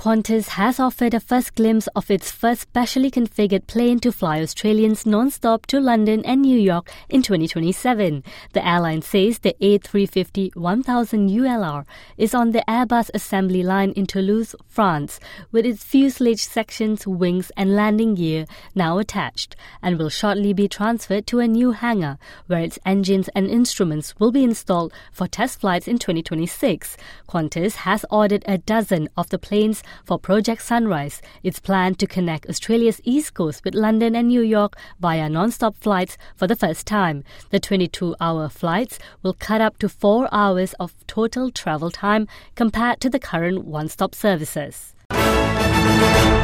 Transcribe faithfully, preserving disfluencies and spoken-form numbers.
Qantas has offered a first glimpse of its first specially configured plane to fly Australians non-stop to London and New York in twenty twenty-seven. The airline says the A three fifty one thousand U L R is on the Airbus assembly line in Toulouse, France, with its fuselage sections, wings and landing gear now attached, and will shortly be transferred to a new hangar where its engines and instruments will be installed for test flights in twenty twenty-six. Qantas has ordered a dozen of the planes for Project Sunrise. It's planned to connect Australia's East Coast with London and New York via non-stop flights for the first time. The twenty-two hour flights will cut up to four hours of total travel time compared to the current one-stop services.